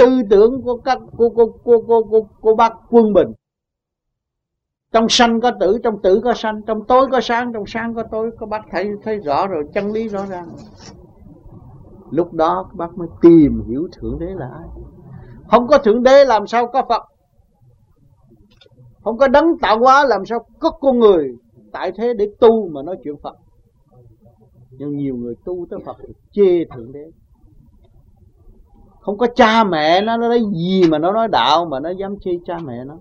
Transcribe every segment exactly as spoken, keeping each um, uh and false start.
tư tưởng của các của của của của, của, của bác Quân Bình. Trong sanh có tử, trong tử có sanh, trong tối có sáng, trong sáng có tối. Các bác thấy thấy rõ rồi, chân lý rõ ràng. Lúc đó các bác mới tìm hiểu Thượng Đế là ai. Không có Thượng Đế làm sao có Phật. Không có đấng tạo hóa làm sao có con người tại thế để tu mà nói chuyện Phật. Nhưng nhiều người tu tới Phật thì chê Thượng Đế. Không có cha mẹ nó, nó nói gì mà nó nói đạo mà nó dám chê cha mẹ nó.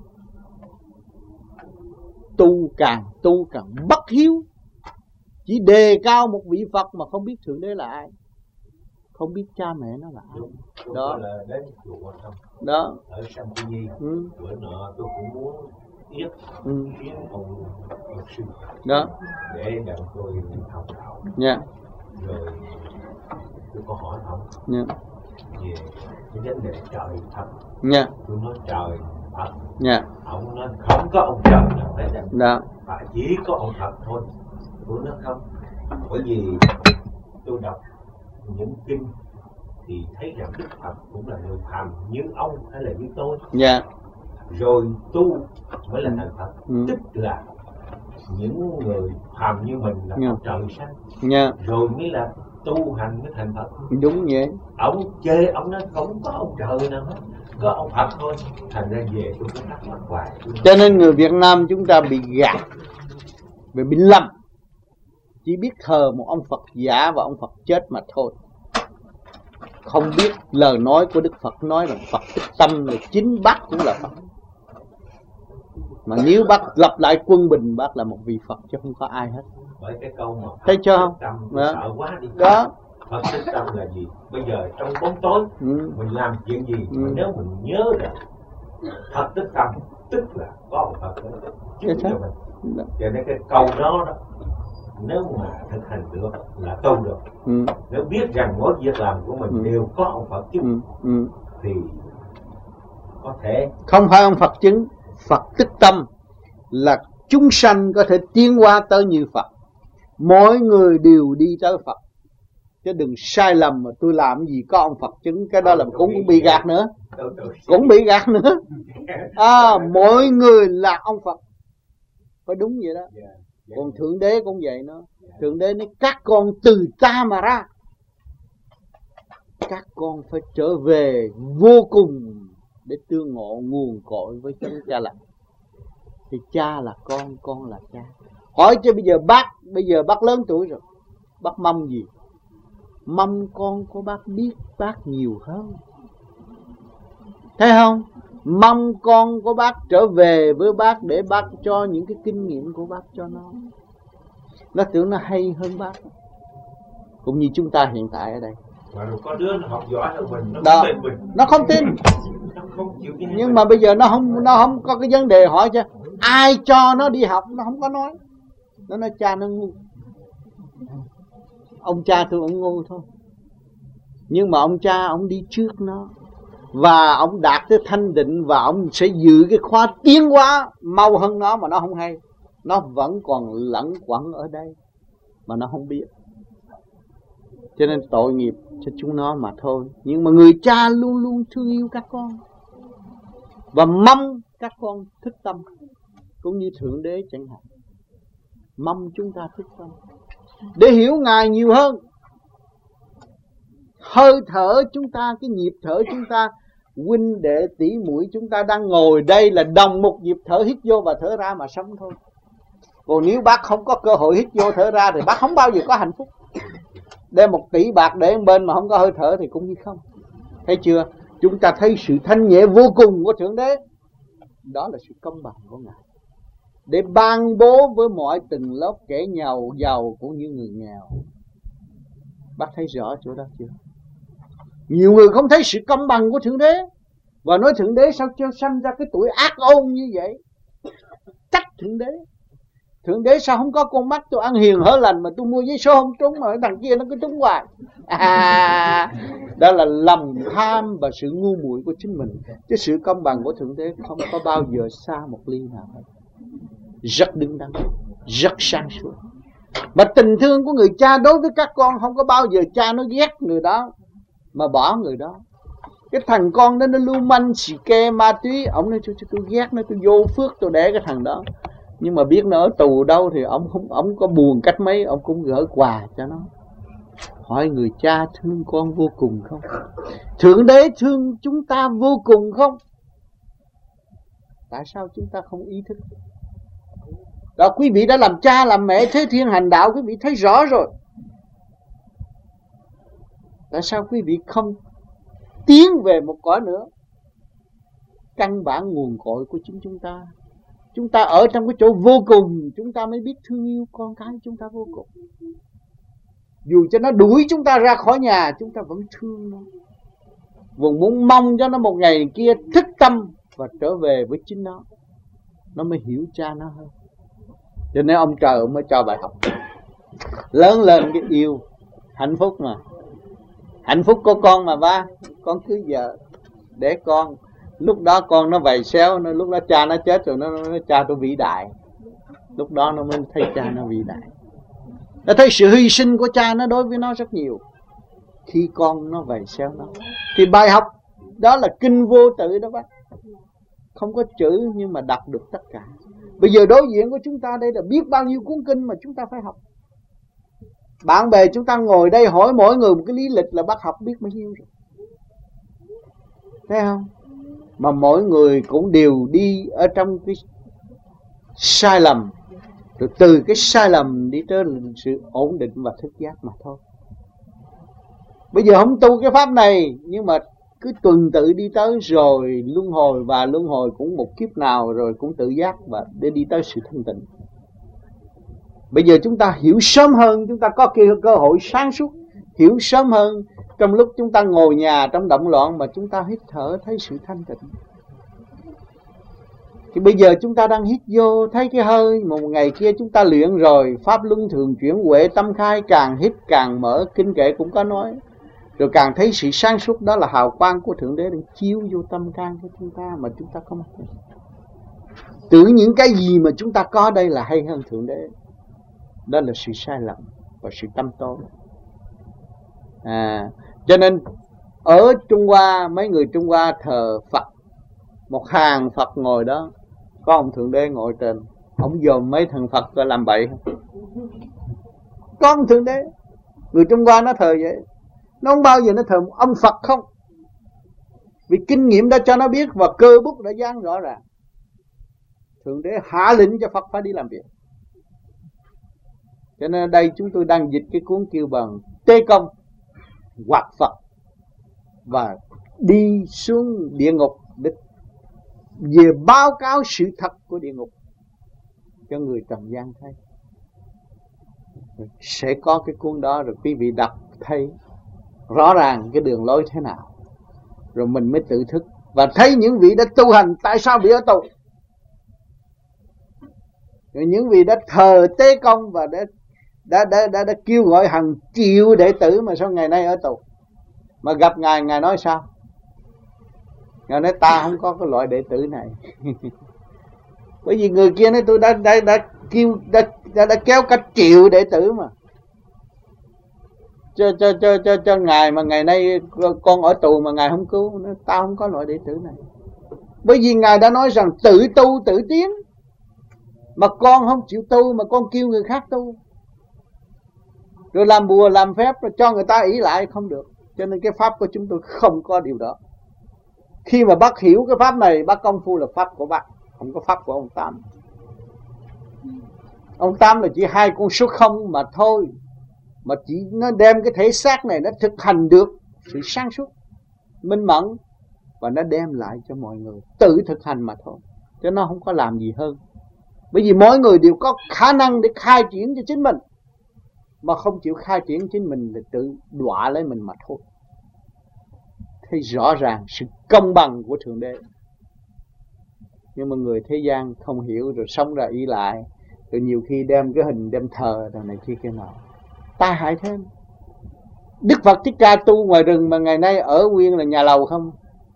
Tu càng tu càng bất hiếu. Chỉ đề cao một vị Phật mà không biết Thượng Đế là ai, không biết cha mẹ nó là ai. Đó là đến chùa không? Đó Ở Sâm Quy Nhi, ừ. bữa nọ tôi cũng muốn yết ừ. kiến ông luật sư đó để nhận tôi học đạo. Nha. Rồi tôi có hỏi ông Nha. về cái vấn đề trời thật. Nha. Tôi nói trời thật. Nha. Ông nói không có ông trời nào hết đâu. Đó. Và chỉ có ông thật thôi. Tôi nói không. Bởi vì tôi đọc những kinh thì thấy rằng Đức Phật cũng là người phàm như ông hay là như tôi. Dạ. Rồi tu mới là thành Phật. Ừ. Tức là những người phàm như mình là Dạ. trời xanh. Dạ. Rồi mới là tu hành mới thành Phật. Đúng vậy. Ông chê, ông nói không có ông trời nào hết, có ông Phật thôi. Thành ra về tôi cứ thắc mắc hoài. Cho nên người Việt Nam chúng ta bị gạt, bị bị lầm, chỉ biết thờ một ông Phật giả và ông Phật chết mà thôi. Không biết lời nói của Đức Phật nói rằng Phật tích tâm là chính bác cũng là Phật. Mà nếu bác lập lại Quân Bình, bác là một vị Phật chứ không có ai hết. Bởi cái câu mà thấy chưa không? Tâm, Đó. sợ quá đi. Đó. Phật tích tâm là gì? Bây giờ trong bóng tối ừ. mình làm chuyện gì ừ. mà nếu mình nhớ rằng Phật tích tâm tức là có một Phật giúp cho mình. Đó. Cho nên cái câu đó đó, nếu mà thực hành được là tu được. ừ. Nếu biết rằng mỗi việc làm của mình ừ. đều có ông Phật chứ ừ. ừ. thì có thể không phải ông Phật chứng. Phật tích tâm là chúng sanh có thể tiến hóa tới như Phật. Mỗi người đều đi tới Phật. Chứ đừng sai lầm mà tôi làm gì có ông Phật chứng. Cái đó là cũng bị gạt nữa. Cũng bị gạt nữa. À, mỗi người là ông Phật. Phải đúng vậy đó. Còn Thượng Đế cũng vậy đó. Thượng Đế nói các con từ ta mà ra. Các con phải trở về vô cùng để tương ngộ nguồn cội với chân cha lành. Thì cha là con, con là cha. Hỏi chứ bây giờ bác, bây giờ bác lớn tuổi rồi, bác mong gì? Mong con của bác biết bác nhiều hơn. Thấy không? Mong con của bác trở về với bác để bác cho những cái kinh nghiệm của bác cho nó. Nó tưởng nó hay hơn bác. Cũng như chúng ta hiện tại ở đây. Mà rồi có đứa nó học giỏi hơn mình, nó đó, không tin mình. Nó không tin. Nó không chịu nghe Nhưng mình. mà bây giờ nó không nó không có cái vấn đề hỏi chứ ai cho nó đi học, nó không có nói. Nó nói cha nó ngu. Ông cha tôi cũng ngu thôi. Nhưng mà ông cha ông đi trước nó. Và ông đạt tới thanh định. Và ông sẽ giữ cái khóa tiến hóa mau hơn nó mà nó không hay. Nó vẫn còn lẫn quẩn ở đây mà nó không biết. Cho nên tội nghiệp cho chúng nó mà thôi. Nhưng mà người cha luôn luôn thương yêu các con. Và mong các con thức tâm. Cũng như Thượng Đế chẳng hạn. Mong chúng ta thức tâm để hiểu Ngài nhiều hơn. Hơi thở chúng ta, cái nhịp thở chúng ta, huynh đệ tỷ muội chúng ta đang ngồi đây là đồng một nhịp thở hít vô và thở ra mà sống thôi. Còn nếu bác không có cơ hội hít vô thở ra thì bác không bao giờ có hạnh phúc. Đem một tỷ bạc để bên mà không có hơi thở thì cũng như không. Thấy chưa? Chúng ta thấy sự thanh nhẹ vô cùng của Thượng Đế. Đó là sự công bằng của Ngài. Để ban bố với mọi tầng lớp kẻ nghèo giàu cũng như người nghèo. Bác thấy rõ chỗ đó chưa? Nhiều người không thấy sự công bằng của Thượng Đế. Và nói Thượng Đế sao cho sanh ra cái tuổi ác ôn như vậy. Trách Thượng Đế. Thượng Đế sao không có con mắt tôi ăn hiền hở lành mà tôi mua giấy số không trúng mà thằng kia nó cứ trúng hoài. À, đó là lòng tham và sự ngu muội của chính mình. Chứ sự công bằng của Thượng Đế không có bao giờ xa một ly nào hết. Rất đứng đắn, rất sáng suốt. Mà tình thương của người cha đối với các con không có bao giờ cha nó ghét người đó mà bỏ người đó. Cái thằng con đó nó lưu manh xì ke ma túy, ông nói tôi, tôi ghét nó, tôi vô phước tôi để cái thằng đó. Nhưng mà biết nó ở tù đâu thì ông không, ông có buồn cách mấy ông cũng gửi quà cho nó. Hỏi người cha thương con vô cùng không? Thượng Đế thương chúng ta vô cùng không? Tại sao chúng ta không ý thức? Đó, quý vị đã làm cha làm mẹ thế thiên hành đạo, quý vị thấy rõ rồi. Tại sao quý vị không tiến về một cõi nữa? Căn bản nguồn cội của chính chúng ta. Chúng ta ở trong cái chỗ vô cùng, chúng ta mới biết thương yêu con cái chúng ta vô cùng. Dù cho nó đuổi chúng ta ra khỏi nhà, chúng ta vẫn thương nó, vẫn muốn mong cho nó một ngày kia thức tâm và trở về với chính nó. Nó mới hiểu cha nó hơn. Cho nên ông trời ông mới cho bài học. Lớn lên cái yêu hạnh phúc mà. Hạnh phúc của con mà ba. Con cứ vợ để con. Lúc đó con nó vầy xéo, nó lúc đó cha nó chết rồi, nó nói cha tôi vĩ đại. Lúc đó nó mới thấy cha nó vĩ đại. Nó thấy sự hy sinh của cha nó đối với nó rất nhiều. Khi con nó vầy xéo nó. Thì bài học đó là kinh vô tự đó bác. Không có chữ nhưng mà đọc được tất cả. Bây giờ đối diện của chúng ta đây là biết bao nhiêu cuốn kinh mà chúng ta phải học. Bạn bè chúng ta ngồi đây hỏi mỗi người một cái lý lịch là bác học biết bao nhiêu rồi. Thấy không? Mà mỗi người cũng đều đi ở trong cái sai lầm, rồi từ cái sai lầm đi tới sự ổn định và thức giác mà thôi. Bây giờ không tu cái pháp này, nhưng mà cứ tuần tự đi tới rồi luân hồi, và luân hồi cũng một kiếp nào rồi cũng tự giác và để đi tới sự thanh tịnh. Bây giờ chúng ta hiểu sớm hơn, chúng ta có cơ hội sáng suốt, hiểu sớm hơn. Trong lúc chúng ta ngồi nhà trong động loạn mà chúng ta hít thở thấy sự thanh tịnh. Thì bây giờ chúng ta đang hít vô thấy cái hơi, một ngày kia chúng ta luyện rồi, pháp luân thường chuyển huệ tâm khai, càng hít càng mở, kinh kệ cũng có nói. Rồi càng thấy sự sáng suốt, đó là hào quang của Thượng Đế đang chiếu vô tâm can của chúng ta mà chúng ta không thấy. Tưởng những cái gì mà chúng ta có đây là hay hơn Thượng Đế. Đó là sự sai lầm và sự tâm tối. À, cho nên ở Trung Hoa, mấy người Trung Hoa thờ Phật, một hàng Phật ngồi đó, có ông Thượng Đế ngồi trên. Ông dòm mấy thằng Phật có làm bậy không? Có ông Thượng Đế. Người Trung Hoa nó thờ vậy. Nó không bao giờ nó thờ một ông Phật không. Vì kinh nghiệm đã cho nó biết và cơ bút đã dán rõ ràng. Thượng Đế hạ lệnh cho Phật phải đi làm việc. Cho nên ở đây chúng tôi đang dịch cái cuốn kêu bằng Tế Công hoặc Phật, và đi xuống địa ngục để về báo cáo sự thật của địa ngục cho người trần gian thấy. Sẽ có cái cuốn đó rồi quý vị đọc thấy rõ ràng cái đường lối thế nào, rồi mình mới tự thức và thấy những vị đã tu hành tại sao bị ở tù, rồi những vị đã thờ Tế Công và đã đã đã đã, đã kêu gọi hàng triệu đệ tử mà sao ngày nay ở tù. Mà gặp ngài, ngài nói sao? Ngài nói ta không có cái loại đệ tử này. Bởi vì người kia nói tôi đã đã đã kêu đã đã, đã kéo cả triệu đệ tử mà. Cho cho cho cho cho ngài mà ngày nay con ở tù mà ngài không cứu, nói ta không có loại đệ tử này. Bởi vì ngài đã nói rằng tự tu tự tiến. Mà con không chịu tu mà con kêu người khác tu, rồi làm bùa làm phép rồi cho người ta ỷ lại không được. Cho nên cái pháp của chúng tôi không có điều đó. Khi mà bác hiểu cái pháp này, bác công phu là pháp của bác, không có pháp của ông Tám. Ông Tám là chỉ hai con số không mà thôi, mà chỉ nó đem cái thể xác này nó thực hành được sự sáng suốt, minh mẫn, và nó đem lại cho mọi người tự thực hành mà thôi, chứ nó không có làm gì hơn. Bởi vì mỗi người đều có khả năng để khai triển cho chính mình, mà không chịu khai triển chính mình là tự đọa lấy mình mà thôi. Thấy rõ ràng sự công bằng của Thượng Đế. Nhưng mà người thế gian không hiểu, rồi sống ra ý lại, rồi nhiều khi đem cái hình đem thờ rồi này kia kia nọ, tai hại thêm. Đức Phật Thích Ca tu ngoài rừng mà ngày nay ở nguyên là nhà lầu không,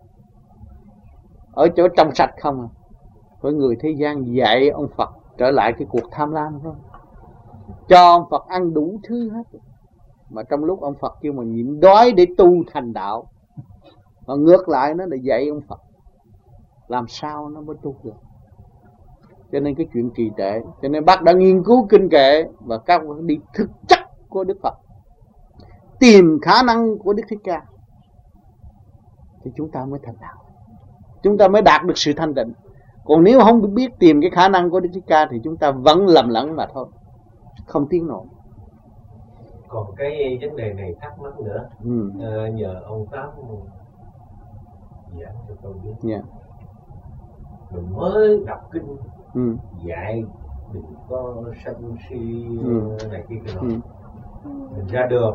ở chỗ trong sạch không à. Với người thế gian dạy ông Phật trở lại cái cuộc tham lam thôi, cho ông Phật ăn đủ thứ hết. Mà trong lúc ông Phật kêu mà nhịn đói để tu thành đạo, Và ngược lại nó lại dạy ông Phật làm sao nó mới tu được. Cho nên cái chuyện trì trệ, cho nên bác đã nghiên cứu kinh kệ và các bạn đi thực chất của Đức Phật, tìm khả năng của Đức Thích Ca, thì chúng ta mới thành đạo, chúng ta mới đạt được sự thanh tịnh. Còn nếu không biết tìm cái khả năng của Đức Thích Ca thì chúng ta vẫn lầm lẫn mà thôi, không tiến nổi. Còn cái vấn đề này thắc mắc nữa, ừ. à, nhờ ông Tám giảng cho tôi biết. Yeah. Mình mới đọc kinh, ừ. dạy đừng có sân si ừ. này kia kia nọ. Ừ. Mình ra đường,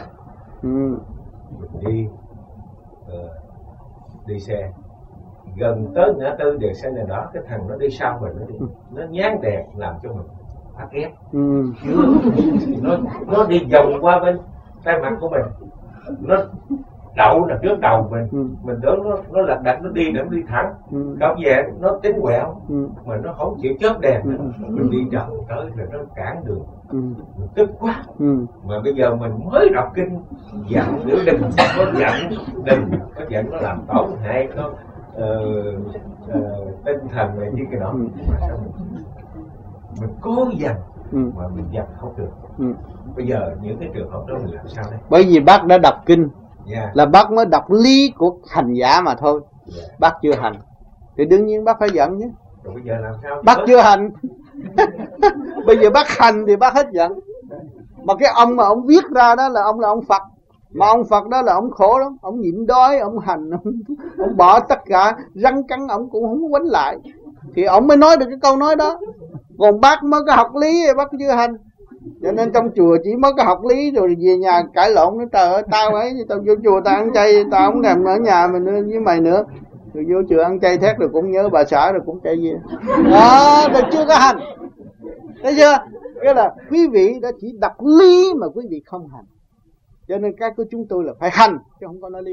ừ. mình đi uh, đi xe, gần tới ngã tư đèn xanh này đó, cái thằng nó đi sau mình, nó đi, ừ. nó nhán đèn làm cho mình phát ghét. Ừ. nó nó đi vòng qua bên tay mặt của mình, nó đậu là trước đầu mình, ừ. mình tưởng nó nó lật đật nó đi để nó đi thẳng, ừ. không về nó tính quẹo, ừ. mà nó không chịu chớp đèn, ừ. mình đi chậm tới là nó cản đường, ừ. mình tức quá, ừ. mà bây giờ mình mới đọc kinh dặn nữa, đừng có dặn, đừng có dặn nó làm tổn hại nó uh, uh, tinh thần này như cái đó, ừ. mà sao mình, mình cố dằn, ừ. mà mình dằn không được, ừ. bây giờ những cái trường hợp đó mình làm sao đây? Bởi vì bác đã đọc kinh. Yeah. Là bác mới đọc lý của hành giả mà thôi. Yeah. Bác chưa hành thì đương nhiên bác phải giận nhé. Rồi bây giờ làm sao? Bác chưa hành. Bây giờ bác hành thì bác hết giận. Mà cái ông mà ông viết ra đó là ông là ông Phật. Mà ông Phật đó là ông khổ lắm. Ông nhịn đói, ông hành, ông, ông bỏ tất cả, răng cắn ông cũng không quánh lại. Thì ông mới nói được cái câu nói đó. Còn bác mới có học lý, bác chưa hành. Cho nên trong chùa chỉ mới có học lý rồi về nhà cãi lộn. Nó trời ơi, tao ấy, tao vô chùa tao ăn chay, tao không thèm ở nhà mình với mày nữa. Rồi vô chùa ăn chay thét rồi cũng nhớ bà xã rồi cũng chay về. Đó, rồi chưa có hành. Thấy chưa? Nghĩa là quý vị đã chỉ đọc lý mà quý vị không hành. Cho nên cái của chúng tôi là phải hành, chứ không có nói lý.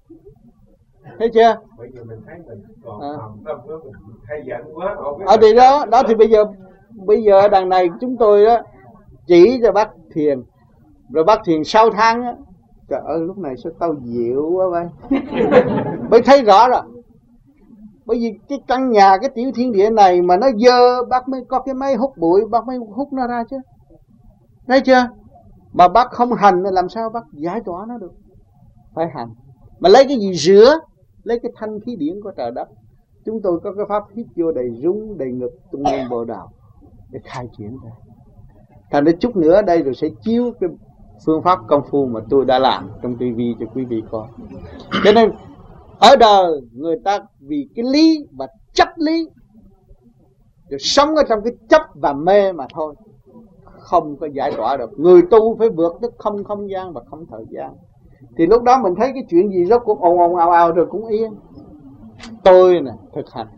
Thấy chưa? Bây giờ mình thấy mình còn à. Tâm đó, mình hay giận quá. Ở thì đó, đó thì bây giờ bây giờ đằng này chúng tôi đó chỉ cho bác thiền, rồi bác thiền sáu tháng á, trời ơi lúc này sao tao dịu quá vậy. Mới thấy rõ rồi. Bởi vì cái căn nhà, cái tiểu thiên địa này mà nó dơ, bác mới có cái máy hút bụi, bác mới hút nó ra chứ. Thấy chưa? Mà bác không hành thì làm sao bác giải tỏa nó được? Phải hành. Mà lấy cái gì rửa? Lấy cái thanh khí điển của trời đất. Chúng tôi có cái pháp hít vô đầy rung, đầy ngực, tung lên bồ đào để khai triển ra. Thành đến chút nữa đây rồi sẽ chiếu cái phương pháp công phu mà tôi đã làm trong tivi cho quý vị coi. Cho nên ở đời người ta vì cái lý và chấp lý, rồi sống ở trong cái chấp và mê mà thôi, không có giải tỏa được. Người tu phải vượt tới không không gian và không thời gian. Thì lúc đó mình thấy cái chuyện gì rốt cũng ồn ồn ào ào rồi cũng yên. Tôi nè thực hành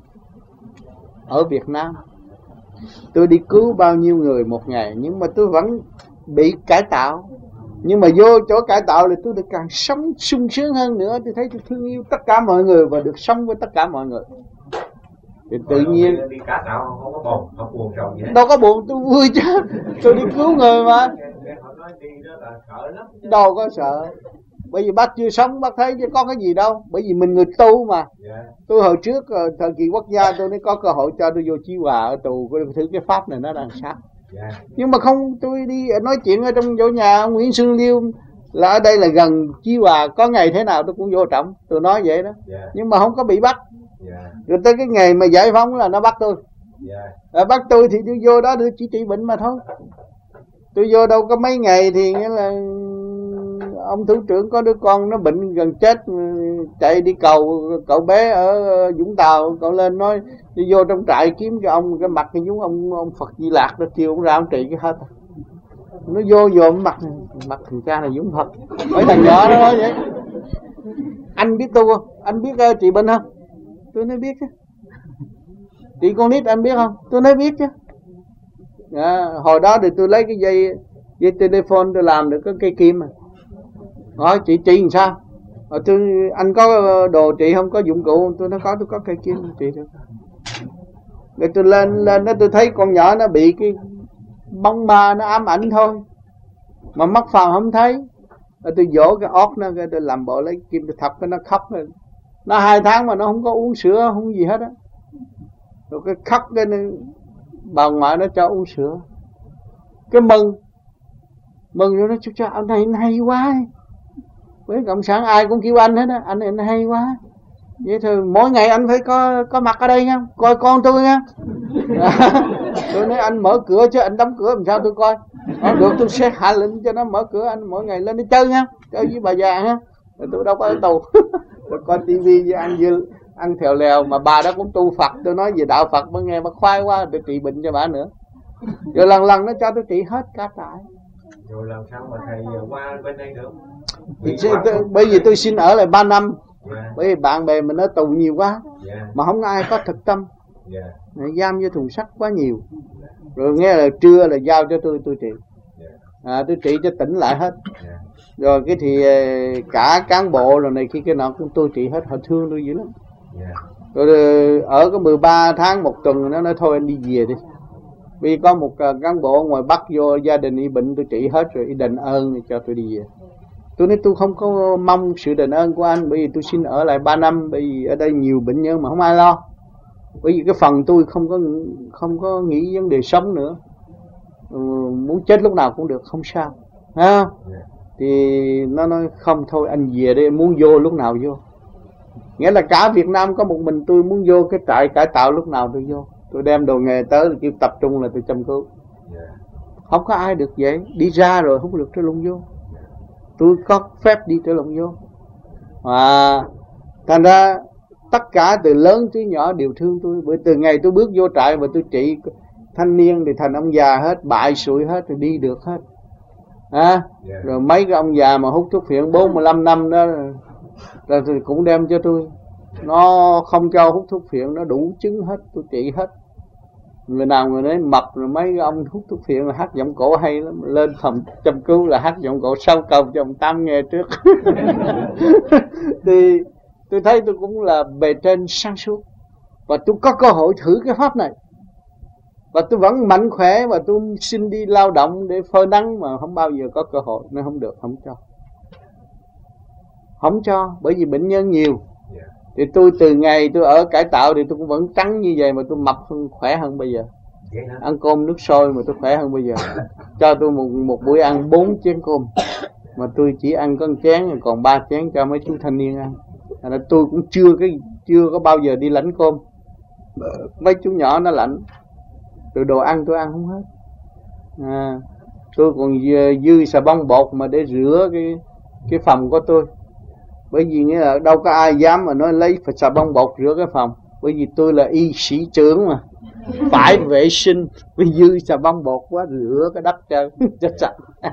ở Việt Nam, tôi đi cứu bao nhiêu người một ngày, nhưng mà tôi vẫn bị cải tạo. Nhưng mà vô chỗ cải tạo thì tôi được càng sống sung sướng hơn nữa. Tôi thấy tôi thương yêu tất cả mọi người và được sống với tất cả mọi người. Thì tự nhiên đi cải tạo không có buồn, không buồn sầu gì hết. Đâu có buồn, tôi vui chứ. Tôi đi cứu người mà. Đâu có sợ. Bởi vì bác chưa sống, bác thấy chứ có cái gì đâu. Bởi vì mình người tu mà. Yeah. Tôi hồi trước thời kỳ quốc gia tôi mới có cơ hội cho tôi vô Chí Hòa ở tù, thử cái pháp này nó đang sát. Yeah. Nhưng mà không, tôi đi nói chuyện ở trong chỗ nhà ông Nguyễn Xuân Liêu, là ở đây là gần Chí Hòa, có ngày thế nào tôi cũng vô trọng. Tôi nói vậy đó. Yeah. Nhưng mà không có bị bắt. Yeah. Rồi tới cái ngày mà giải phóng là nó bắt tôi. Yeah. Rồi bắt tôi thì tôi vô đó tôi chỉ trị bệnh mà thôi. Tôi vô đâu có mấy ngày thì nghĩa là ông thủ trưởng có đứa con nó bệnh gần chết, chạy đi cầu cậu bé ở Vũng Tàu, cậu lên nói đi vô trong trại kiếm cho ông cái mặt cái giống ông ông Phật Di Lạc đó, kêu ông ra ông trị cái hết. Nó vô vô mặt mặt thằng cha này giống Phật. Mấy thằng nhỏ nó nói vậy. Anh biết tu không? Anh biết uh, trị bệnh không? Tôi nói biết chứ. Trị con nít anh biết không? Tôi nói biết chứ. À, hồi đó thì tôi lấy cái dây dây telephone tôi làm được cái cây kim mà. Hỏi chị trị làm sao? Rồi tôi, anh có đồ trị không, có dụng cụ? Tôi nói có, tôi có cây kim trị được. Rồi tôi lên lên đó tôi thấy con nhỏ nó bị cái bóng ma nó ám ảnh thôi, mà mắt phàm không thấy. Rồi tôi dỗ cái ót nó, tôi làm bộ lấy kim tôi thọc cái nó khóc. Nó hai tháng mà nó không có uống sữa, không gì hết á. Rồi cái khóc cái bà ngoại nó cho uống sữa. Cái mừng. Mừng rồi nó chú cho anh này nó hay quá. Với cộng sản ai cũng kêu anh hết á, anh này nó hay quá. Vậy thôi mỗi ngày anh phải có có mặt ở đây nha, coi con tôi nha. Tôi nói anh mở cửa chứ anh đóng cửa làm sao tôi coi. Đó, được tôi sẽ hạ lệnh cho nó mở cửa, anh mỗi ngày lên đi chơi nha, chơi với bà già ha. Rồi tôi đâu có ở tù. Rồi coi tivi với ăn dư, ăn thèo lèo mà bà đó cũng tu Phật, tôi nói về đạo Phật mới nghe bà khoái quá, tôi trị bệnh cho bà nữa. Rồi lần lần nó cho tôi trị hết cả trại. Rồi làm sao mà thầy qua bên đây được? Thì tôi, bởi vì tôi xin ở lại ba năm. Yeah. Bởi vì bạn bè mình ở tù nhiều quá. Yeah. Mà không ai có thực tâm. Yeah. Giam vô thùng sắt quá nhiều. Yeah. Rồi nghe là trưa là giao cho tôi tôi trị. Yeah. À, tôi trị cho tỉnh lại hết. Yeah. Rồi cái thì cả cán bộ rồi này khi cái nọ cũng tôi trị hết, họ thương tôi dữ lắm. Yeah. Rồi ở có mười ba tháng một tuần nó nói thôi anh đi về đi. Vì có một cán bộ ngoài Bắc vô gia đình y bệnh tôi trị hết rồi, y đền ơn cho tôi đi về. Tôi nói tôi không có mong sự đền ơn của anh, bởi vì tôi xin ở lại ba năm, bởi vì ở đây nhiều bệnh nhân mà không ai lo. Bởi vì cái phần tôi không có không có nghĩ vấn đề sống nữa. Ừ, muốn chết lúc nào cũng được, không sao. Ha? Thì nó nói không thôi anh về đây, muốn vô lúc nào vô. Nghĩa là cả Việt Nam có một mình tôi muốn vô cái trại cải tạo lúc nào tôi vô. Tôi đem đồ nghề tới, kêu tập trung là tôi chăm cứu. Không có ai được vậy, đi ra rồi không được trở lung vô. Tôi có phép đi trở lộn vô. Và thành ra tất cả từ lớn tới nhỏ đều thương tôi. Bởi từ ngày tôi bước vô trại và tôi trị thanh niên thì thành ông già hết, bại sụi hết, rồi đi được hết. À, yeah. Rồi mấy cái ông già mà hút thuốc phiện bốn mươi lăm năm đó rồi thì cũng đem cho tôi. Nó không cho hút thuốc phiện, nó đủ chứng hết, tôi trị hết. Người nào người đấy mập rồi mấy ông hút thuốc phiện là hát giọng cổ hay lắm, lên phòng chăm cứu là hát giọng cổ sau cầu cho ông Tam nghe trước. Thì tôi thấy tôi cũng là bề trên sáng suốt và tôi có cơ hội thử cái pháp này và tôi vẫn mạnh khỏe và tôi xin đi lao động để phơi nắng mà không bao giờ có cơ hội, nên không được, không cho không cho bởi vì bệnh nhân nhiều. Thì tôi từ ngày tôi ở cải tạo thì tôi cũng vẫn trắng như vậy mà tôi mập hơn, khỏe hơn bây giờ. Ăn cơm nước sôi mà tôi khỏe hơn bây giờ. Cho tôi một một buổi ăn bốn chén cơm mà tôi chỉ ăn có một chén, còn ba chén cho mấy chú thanh niên ăn. Nên tôi cũng chưa cái chưa có bao giờ đi lãnh cơm. Mấy chú nhỏ nó lãnh. Rồi đồ ăn tôi ăn không hết. À, tôi còn dư, dư xà bông bột mà để rửa cái cái phòng của tôi. Bởi vì nghĩa là đâu có ai dám mà nói lấy xà bông bột rửa cái phòng. Bởi vì tôi là y sĩ trưởng mà, phải vệ sinh, với dư xà bông bột quá rửa cái đất cho cho sạch.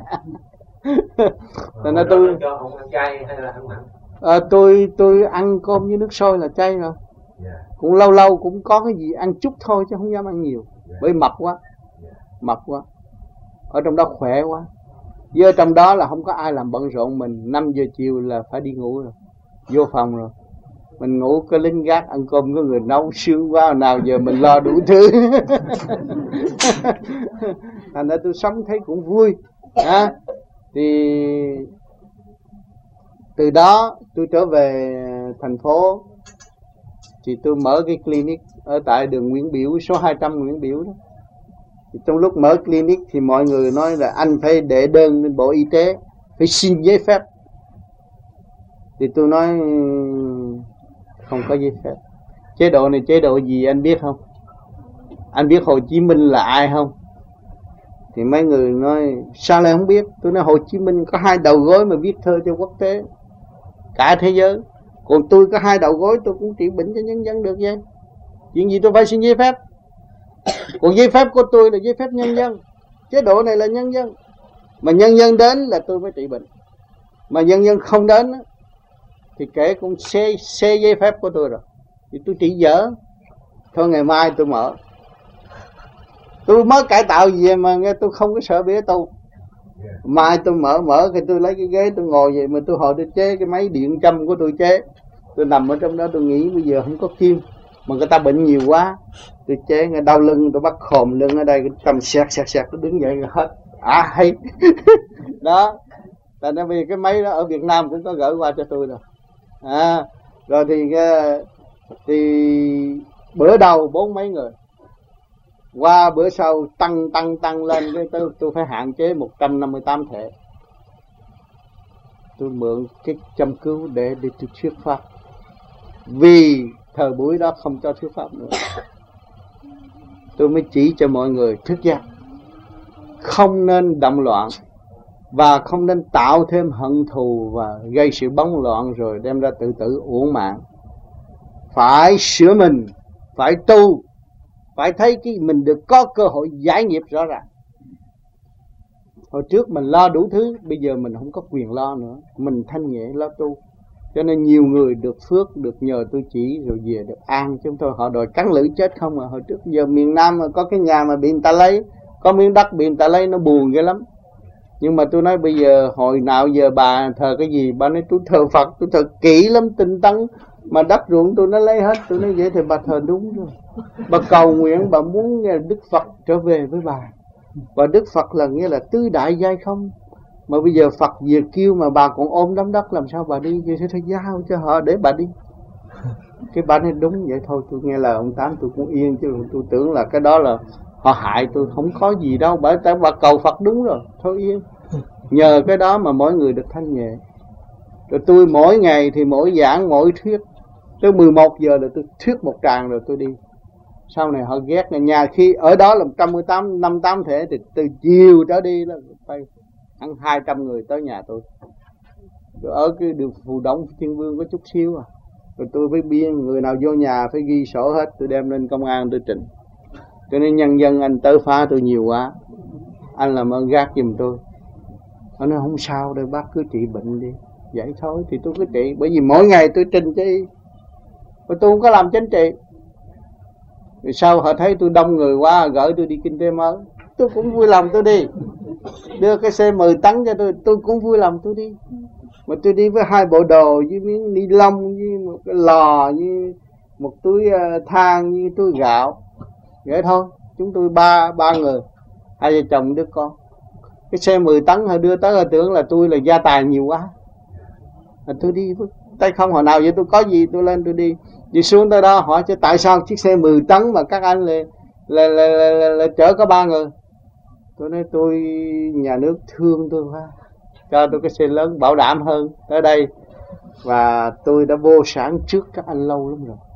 Nên là tôi cho ông ăn chay hay là ăn mặn? À, tôi tôi ăn cơm với nước sôi là chay rồi. Yeah. Cũng lâu lâu cũng có cái gì ăn chút thôi chứ không dám ăn nhiều. Yeah. Bởi mập quá, yeah. mập quá. Ở trong đó khỏe quá. Với trong đó là không có ai làm bận rộn mình. Năm giờ chiều là phải đi ngủ rồi, vô phòng rồi. Mình ngủ có lính gác, ăn cơm có người nấu, sướng quá, nào giờ mình lo đủ thứ. Thành ra tôi sống thấy cũng vui. À, thì từ đó tôi trở về thành phố thì tôi mở cái clinic ở tại đường Nguyễn Biểu, số hai trăm Nguyễn Biểu đó. Thì trong lúc mở clinic thì mọi người nói là anh phải đệ đơn lên Bộ Y tế, phải xin giấy phép. Thì tôi nói không có giấy phép. Chế độ này chế độ gì anh biết không? Anh biết Hồ Chí Minh là ai không? Thì mấy người nói sao lại không biết? Tôi nói Hồ Chí Minh có hai đầu gối mà viết thơ cho quốc tế, cả thế giới. Còn tôi có hai đầu gối tôi cũng trị bệnh cho nhân dân được vậy. Chuyện gì tôi phải xin giấy phép? Còn giấy phép của tôi là giấy phép nhân dân. Chế độ này là nhân dân. Mà nhân dân đến là tôi mới trị bệnh. Mà nhân dân không đến thì kể cũng xé, xé giấy phép của tôi rồi. Thì tôi trị dở. Thôi ngày mai tôi mở. Tôi mới cải tạo gì mà nghe tôi không có sợ bía tu. Mai tôi mở mở thì tôi lấy cái ghế tôi ngồi vậy mà tôi hồi tôi chế cái máy điện châm của tôi chế. Tôi nằm ở trong đó tôi nghĩ bây giờ không có kim. Mà người ta bệnh nhiều quá. Tôi chế nghe đau lưng tôi bắt khòm lưng ở đây, cái cầm sẹt sẹt sẹt tôi đứng dậy rồi hết. À hay. Đó. Tại nên vì cái máy đó ở Việt Nam cũng có gửi qua cho tôi rồi. À, rồi thì thì bữa đầu bốn mấy người, qua bữa sau tăng tăng tăng lên, cái tôi tôi phải hạn chế một trăm năm mươi tám thể. Tôi mượn cái châm cứu để để tôi thuyết pháp, vì thời buổi đó không cho thuyết pháp nữa. Tôi mới chỉ cho mọi người thức giác, không nên động loạn và không nên tạo thêm hận thù và gây sự bấn loạn rồi đem ra tự tử uổng mạng. Phải sửa mình, phải tu, phải thấy cái mình được có cơ hội giải nghiệp rõ ràng. Hồi trước mình lo đủ thứ, bây giờ mình không có quyền lo nữa, mình thanh nhẹ lo tu. Cho nên nhiều người được phước, được nhờ tôi chỉ rồi về được an. Chúng tôi họ đòi cắn lưỡi chết không à. Hồi trước giờ miền Nam mà có cái nhà mà bị người ta lấy, có miếng đất bị người ta lấy, nó buồn ghê lắm. Nhưng mà tôi nói bây giờ hồi nào giờ bà thờ cái gì? Bà nói tôi thờ Phật, tôi thờ kỹ lắm, tinh tấn. Mà đất ruộng tôi nó lấy hết. Tôi nói vậy thì bà thờ đúng rồi. Bà cầu nguyện, bà muốn nghe Đức Phật trở về với bà. Và Đức Phật là nghĩa là tứ đại giai không. Mà bây giờ Phật về kêu mà bà còn ôm đám đất, làm sao bà đi? Vậy thì giao cho họ để bà đi. Cái bà nói đúng vậy thôi. Tôi nghe lời ông Tám tôi cũng yên, chứ tôi tưởng là cái đó là họ hại tôi. Không có gì đâu, bởi tại bà cầu Phật đúng rồi. Thôi yên. Nhờ cái đó mà mỗi người được thanh nhẹ. Rồi tôi mỗi ngày thì mỗi giảng mỗi thuyết, tới mười một giờ là tôi thuyết một tràng rồi tôi đi. Sau này họ ghét là nhà khi ở đó là một trăm mười tám, năm mươi tám thể, thì từ chiều trở đi là phải ăn hai trăm người tới nhà tôi. Tôi ở cái đường Phù Đổng Thiên Vương có chút xíu à. Rồi tôi với biên, người nào vô nhà phải ghi sổ hết, tôi đem lên công an tôi trình. Cho nên nhân dân anh tới phá tôi nhiều quá, anh làm ơn gác giùm tôi. Nó nói không sao đâu bác, cứ trị bệnh đi. Vậy thôi thì tôi cứ trị, bởi vì mỗi ngày tôi trình chứ. Và tôi không có làm chính trị. Rồi sau họ thấy tôi đông người quá, gửi tôi đi kinh tế mới, tôi cũng vui lòng tôi đi. Đưa cái xe mười tấn cho tôi, tôi cũng vui lòng tôi đi. Mà tôi đi với hai bộ đồ, với miếng ni lông, với một cái lò, với một túi than, với túi gạo. Vậy thôi, chúng tôi ba ba người, hai vợ chồng đứa con. Cái xe mười tấn họ đưa tới, họ tưởng là tôi là gia tài nhiều quá. Mà tôi đi với tay không, hồi nào vậy tôi có gì tôi lên tôi đi. Đi xuống tới đó hỏi chứ tại sao chiếc xe mười tấn mà các anh lại là, là, là, là, là chở có ba người. Tôi nói tôi nhà nước thương tôi quá, cho tôi cái xe lớn bảo đảm hơn tới đây. Và tôi đã vô sản trước các anh lâu lắm rồi.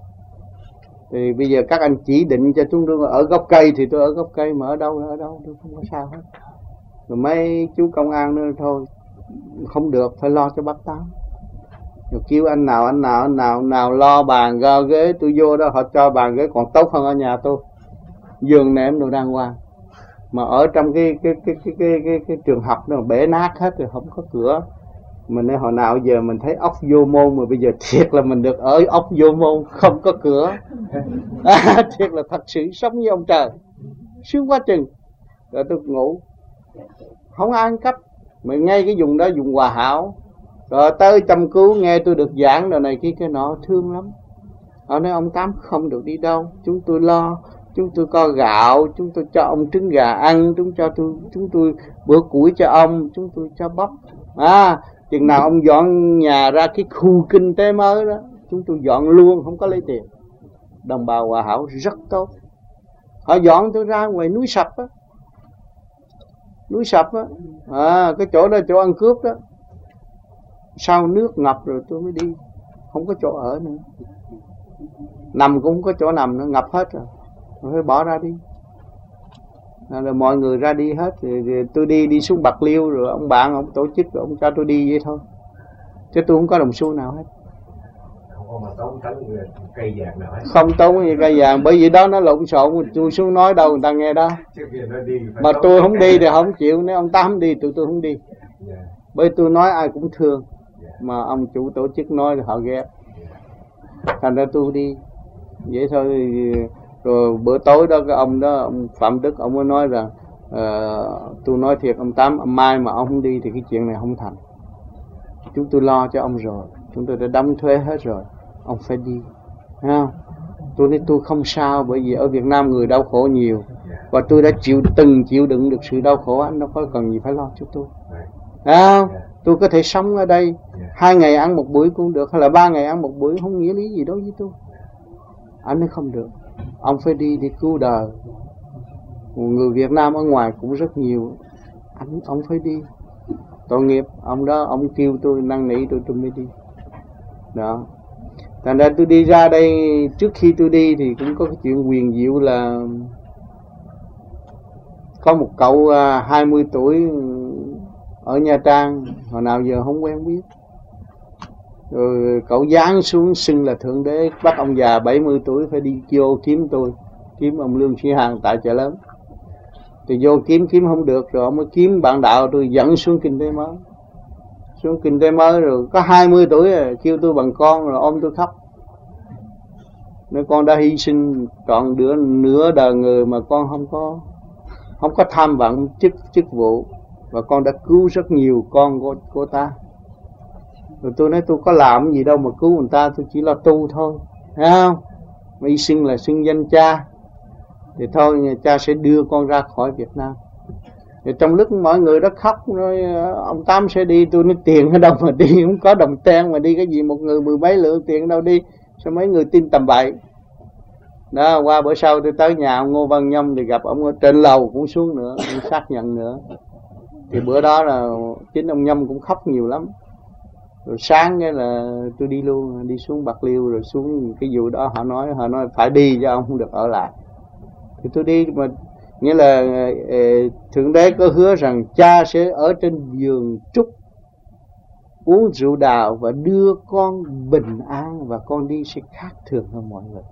Thì bây giờ các anh chỉ định cho chúng tôi ở gốc cây thì tôi ở gốc cây, mà ở đâu ở đâu tôi không có sao hết. Rồi mấy chú công an nữa thôi, không được, phải lo cho bác Tám. Rồi kêu anh nào anh nào anh nào nào lo bàn go ghế, tôi vô đó họ cho bàn ghế còn tốt hơn ở nhà tôi. Giường nệm đồ đàng hoàng. Mà ở trong cái cái cái cái cái, cái, cái trường học nó bể nát hết rồi, không có cửa. Mình nói hồi nào giờ mình thấy ốc vô môn, mà bây giờ thiệt là mình được ở ốc vô môn không có cửa. À, thiệt là thật sự sống như ông trời, sướng quá chừng. Rồi tôi ngủ, không ai ăn cắp. Mà ngay cái vùng đó vùng Hòa Hảo. Rồi tới chăm cứu nghe tôi được giảng đồ này kia cái nọ, thương lắm. Họ nói ông Tám không được đi đâu, chúng tôi lo, chúng tôi có gạo, chúng tôi cho ông trứng gà ăn, chúng cho tôi chúng tôi bữa củi cho ông, chúng tôi cho bắp. À, chừng nào ông dọn nhà ra cái khu kinh tế mới đó, chúng tôi dọn luôn, không có lấy tiền. Đồng bào Hòa Hảo rất tốt. Họ dọn tôi ra ngoài núi Sập á, núi Sập á, à, cái chỗ đó chỗ ăn cướp đó. Sau nước ngập rồi tôi mới đi, không có chỗ ở nữa, nằm cũng không có chỗ nằm nữa, ngập hết rồi, rồi phải bỏ ra đi. Rồi mọi người ra đi hết, thì, thì tôi đi đi xuống Bạc Liêu, rồi ông bạn ông tổ chức, rồi ông cho tôi đi vậy thôi, chứ tôi không có đồng xu nào hết. Không mà tốn cây vàng nào hết. Không tốn gì cây vàng, bởi vì đó nó lộn xộn, tôi xuống nói đâu người ta nghe đó. Mà tôi không đi thì không chịu, nếu ông Tám đi tụi tôi không đi. Yeah. Bởi tôi nói ai cũng thương, yeah. Mà ông chủ tổ chức nói thì họ ghét, yeah. Thành ra tôi đi vậy thôi. Thì, rồi bữa tối đó cái ông đó, ông Phạm Đức, ông mới nói rằng uh, tôi nói thiệt ông Tám, mai mà ông không đi thì cái chuyện này không thành. Chúng tôi lo cho ông rồi, chúng tôi đã đóng thuế hết rồi, ông phải đi, thấy không? Tôi nói tôi không sao, bởi vì ở Việt Nam người đau khổ nhiều, và tôi đã chịu từng chịu đựng được sự đau khổ, anh đâu có cần gì phải lo cho tôi. À, yeah. Tôi có thể sống ở đây yeah. hai ngày ăn một bữa cũng được, hay là ba ngày ăn một bữa, không nghĩa lý gì đó với tôi. Anh ấy không được, ông phải đi để cứu đời. Người Việt Nam ở ngoài cũng rất nhiều, anh ông phải đi. Tội nghiệp ông đó, ông kêu tôi năn nỉ tôi tôi mới đi. Đó. Thành ra tôi đi ra đây, trước khi tôi đi thì cũng có cái chuyện huyền diệu là có một cậu hai mươi tuổi ở Nha Trang, hồi nào giờ không quen biết. Rồi cậu giáng xuống xưng là Thượng Đế, bắt ông già bảy mươi tuổi phải đi vô kiếm tôi, kiếm ông Lương Sĩ Hằng tại Chợ Lớn. Thì vô kiếm kiếm không được, rồi ông mới kiếm bạn đạo tôi dẫn xuống Kinh Tế Mới. Xuống Kinh Tế Mới rồi có hai mươi tuổi rồi, kêu tôi bằng con rồi ôm tôi khóc. Nếu con đã hy sinh trọn nửa nửa đời người mà con không có không có tham vọng chức chức vụ, và con đã cứu rất nhiều con của, của ta. Rồi tôi nói tôi có làm gì đâu mà cứu người ta, tôi chỉ là tu thôi, thấy không? Mà hy sinh là xưng danh cha, thì thôi cha sẽ đưa con ra khỏi Việt Nam. Thì trong lúc mọi người đó khóc nói ông Tám sẽ đi, tôi nói tiền ở đâu mà đi, không có đồng ten mà đi cái gì, một người mười mấy lượng tiền đâu đi, sao mấy người tin tầm bậy. Đó, qua bữa sau tôi tới nhà ông Ngô Văn Nhâm thì gặp ông ở trên lầu cũng xuống nữa, cũng xác nhận nữa. Thì bữa đó là chính ông Nhâm cũng khóc nhiều lắm. Rồi sáng cái là tôi đi luôn, đi xuống Bạc Liêu, rồi xuống cái vụ đó họ nói họ nói phải đi cho ông không được ở lại. Thì tôi đi, mà nghĩa là Thượng Đế có hứa rằng cha sẽ ở trên giường trúc uống rượu đào và đưa con bình an, và con đi sẽ khác thường hơn mọi người.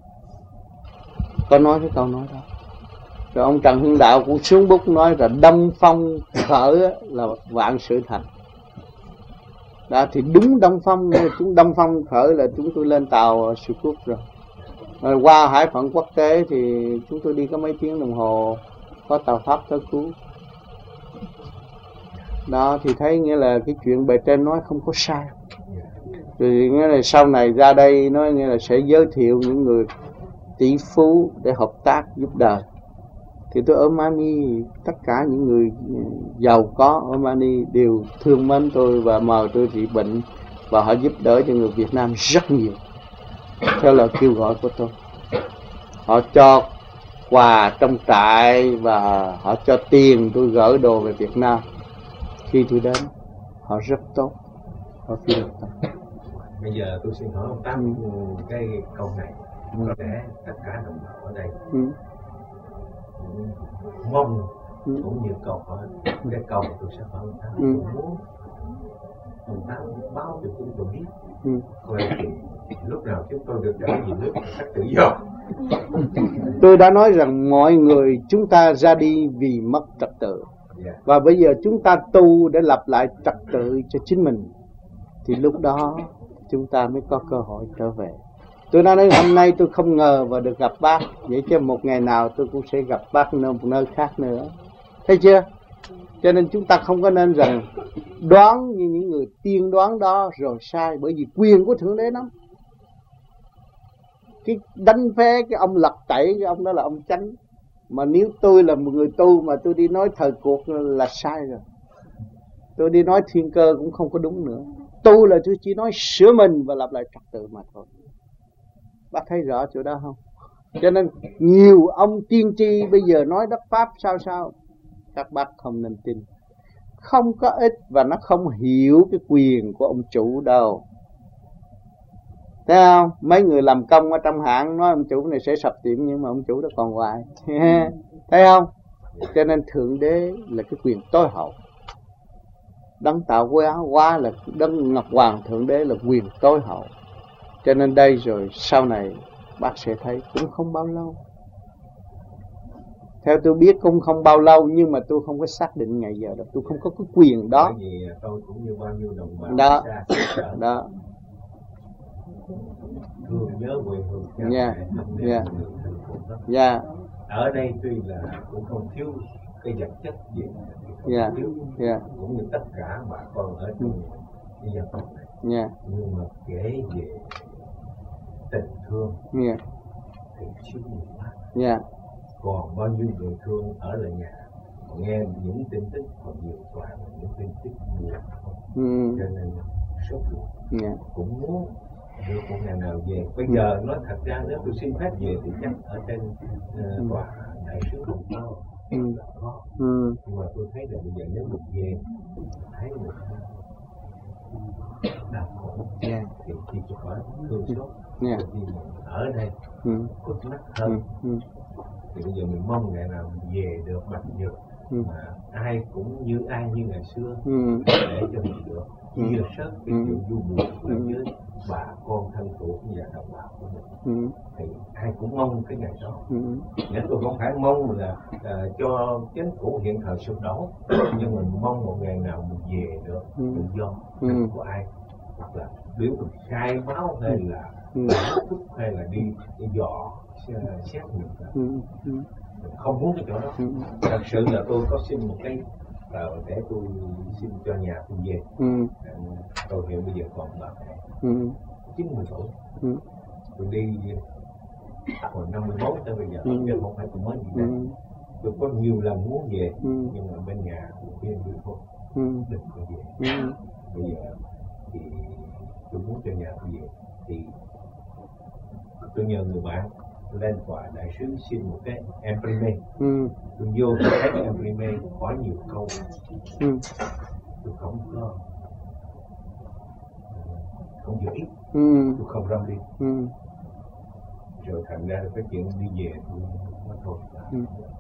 Có nói cái câu nói đó. Rồi ông Trần Hưng Đạo cũng xuống bút nói là Đông Phong khởi là vạn sự thành. Đó, thì đúng Đông Phong, chúng Đông Phong khởi là chúng tôi lên tàu Sự Quốc rồi. Rồi qua hải phận quốc tế thì chúng tôi đi có mấy tiếng đồng hồ, có tàu Pháp tới cứu. Đó thì thấy nghĩa là cái chuyện bề trên nói không có sai. Rồi nghĩa là sau này ra đây nói nghĩa là sẽ giới thiệu những người tỷ phú để hợp tác giúp đời. Thì tôi ở Mani, tất cả những người giàu có ở Mani đều thương mến tôi và mời tôi trị bệnh, và họ giúp đỡ cho người Việt Nam rất nhiều theo lời kêu gọi của tôi. Họ cho quà trong trại và họ cho tiền tôi gửi đồ về Việt Nam. Khi tôi đến, họ rất tốt, họ phi được tốt. Bây giờ tôi xin hỏi ông Tám ừ. cái câu này, ừ. có lẽ tất cả đồng bào ở đây ừ. mong ừ. cũng như câu hỏi, cái câu mà tôi sẽ hỏi ông Tám, ừ. muốn ông Tám báo cho chúng tôi biết ừ. coi thì lúc nào chúng tôi được trở về nước cách tự do. Tôi đã nói rằng mọi người chúng ta ra đi vì mất trật tự, yeah. và bây giờ chúng ta tu để lập lại trật tự cho chính mình, thì lúc đó chúng ta mới có cơ hội trở về. Tôi nói hôm nay tôi không ngờ và được gặp bác, vậy chứ một ngày nào tôi cũng sẽ gặp bác ở một nơi khác nữa, thấy chưa? Cho nên chúng ta không có nên rằng đoán như những người tiên đoán đó rồi sai, bởi vì quyền của Thượng Đế lắm. Cái đánh phế cái ông lật tẩy, cái ông đó là ông chánh. Mà nếu tôi là một người tu mà tôi đi nói thời cuộc là sai rồi. Tôi đi nói thiên cơ cũng không có đúng nữa. Tu là tôi chỉ nói sửa mình và lập lại trật tự mà thôi. Bác thấy rõ chỗ đó không? Cho nên nhiều ông tiên tri bây giờ nói đất Pháp sao sao, các bác không nên tin. Không có ích và nó không hiểu cái quyền của ông chủ đâu. Thấy không? Mấy người làm công ở trong hãng nói ông chủ này sẽ sập tiệm, nhưng mà ông chủ đó còn hoài. Thấy không? Cho nên Thượng Đế là cái quyền tối hậu. Đấng tạo hóa quá là Đấng Ngọc Hoàng Thượng Đế là quyền tối hậu. Cho nên đây rồi sau này bác sẽ thấy cũng không bao lâu. Theo tôi biết cũng không bao lâu, nhưng mà tôi không có xác định ngày giờ đâu. Tôi không có cái quyền đó. Bởi vì tôi cũng như bao nhiêu đồng bào đó. Đó. Thương nhớ quê hương cha yeah. mẹ, yeah. yeah. Ở đây tuy là cũng không thiếu cái vật chất gì, yeah. thiếu yeah. cũng như tất cả bà con ở trong cái dân tộc này, yeah. nhưng mà kể về tình thương yeah. thì thiếu nhiều quá. yeah. Còn bao nhiêu người thương ở lại nhà nghe những tin tức còn nhiều toàn là những tin tức buồn, ừ. cho nên sốt ruột, yeah. cũng muốn được một ngày nào về. Bây giờ nói thật ra nếu tôi xin phép về thì chắc ở trên uh, tòa đại sứ Hồng Kông ừ. là có, ừ. nhưng mà tôi thấy là bây giờ nếu được về thấy được đau khổ yeah. thì chỉ cho khỏi thương xót, yeah. thì ở đây ừ. cực mắt hơn. ừ. Ừ. Thì bây giờ mình mong ngày nào về được mặc dù ừ. mà ai cũng như ai như ngày xưa, ừ. để cho mình được chia ừ. sớt cái chuyện vui buồn với ừ. bà con thân thuộc và đồng bào của mình. ừ. Thì ai cũng mong cái ngày đó. ừ. Nghĩa tôi không phải mong là uh, cho chính phủ hiện thời sụp đổ, nhưng mình mong một ngày nào mình về được tự ừ. do, ừ. không có ai hoặc là biểu mình khai báo hay là ừ. thúc hay là đi, đi dò xét mình. ừ. ừ. Không muốn cái chỗ đó. ừ. Thật sự là tôi có xin một cái uh, để tôi xin cho nhà tôi về. ừ. uh, tôi hiện bây giờ còn bà mẹ ừ. chín mươi tuổi. ừ. Tôi đi hồi năm mươi mốt tới bây giờ, ừ. chứ không phải tôi mới gì đâu. ừ. Tôi có nhiều lần muốn về, ừ. nhưng mà bên nhà tôi khuyên tôi thôi, ừ. đừng có về. ừ. Bây giờ thì tôi muốn cho nhà tôi về, thì tôi nhờ người bạn lên tòa đại sứ xin một cái imprime. ừ. Tôi vô tôi thấy cái imprime hỏi nhiều câu, ừ. tôi không có không giữ ít, ừ. tôi không râm đi. ừ. Rồi thành ra cái chuyện đi về tôi nói thôi. ừ.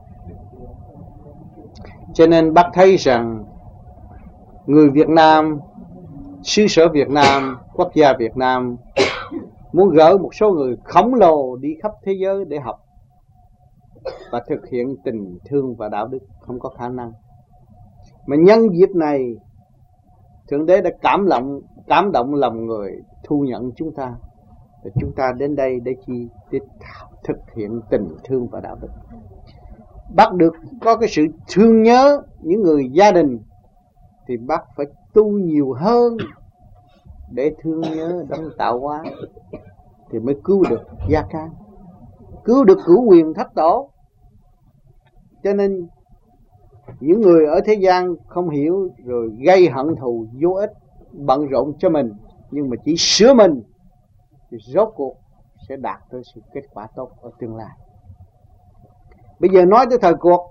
Cho nên bác thấy rằng người Việt Nam, xứ sở Việt Nam, quốc gia Việt Nam muốn gỡ một số người khổng lồ đi khắp thế giới để học và thực hiện tình thương và đạo đức không có khả năng. Mà nhân dịp này Thượng Đế đã cảm động, cảm động lòng người thu nhận chúng ta. Và chúng ta đến đây để chi? Để thực hiện tình thương và đạo đức. Bác được có cái sự thương nhớ những người gia đình thì bác phải tu nhiều hơn để thương nhớ đấng tạo hóa, thì mới cứu được gia can, cứu được cửu quyền thất tổ. Cho nên những người ở thế gian không hiểu rồi gây hận thù vô ích, bận rộn cho mình, nhưng mà chỉ sửa mình thì rốt cuộc sẽ đạt tới sự kết quả tốt ở tương lai. Bây giờ nói tới thời cuộc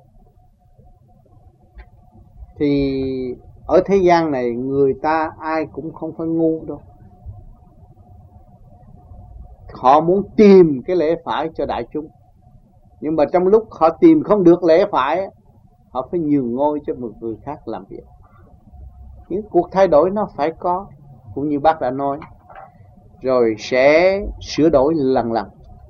thì ở thế gian này người ta ai cũng không phải ngu đâu. Họ muốn tìm cái lẽ phải cho đại chúng, nhưng mà trong lúc họ tìm không được lẽ phải, họ phải nhường ngôi cho một người khác làm việc. Những cuộc thay đổi nó phải có, cũng như bác đã nói, rồi sẽ sửa đổi lần lần.